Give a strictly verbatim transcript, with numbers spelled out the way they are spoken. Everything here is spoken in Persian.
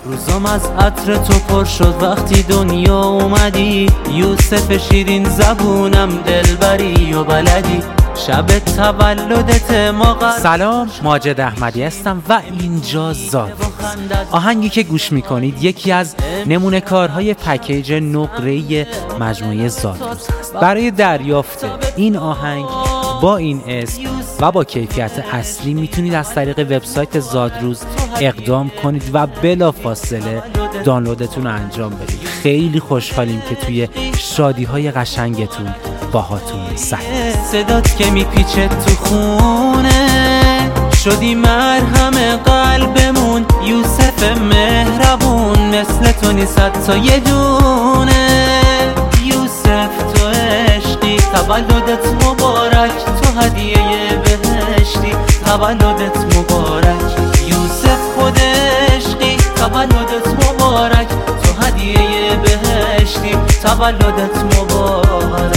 روزم از عطر تو پر شد وقتی دنیا اومدی، یوسف شیرین زبونم دلبری و بلدی، شب تولدت ما قرار. سلام، ماجد احمدی هستم و اینجا زادروز. آهنگی که گوش میکنید یکی از نمونه کارهای پکیج نقره‌ای مجموعه زادروز است. برای دریافت این آهنگ با این اسم و با کیفیت اصلی میتونید از طریق وبسایت زادروز اقدام کنید و بلافاصله دانلودتون رو انجام بدید. خیلی خوشحالیم که توی شادی‌های قشنگتون باهاتون سعی. صدات که میپیچه تو خونه، شدی مرهم قلبمون، یوسف مهربون، مثل تو نیست تا یه دونه. یوسف تو عشقی، تولدت مبارک، تو هدیه بهشتی، تولدت مبارک. یوسف خود عشقی، تولدت مبارک، تو هدیه بهشتی، تولدت مبارک.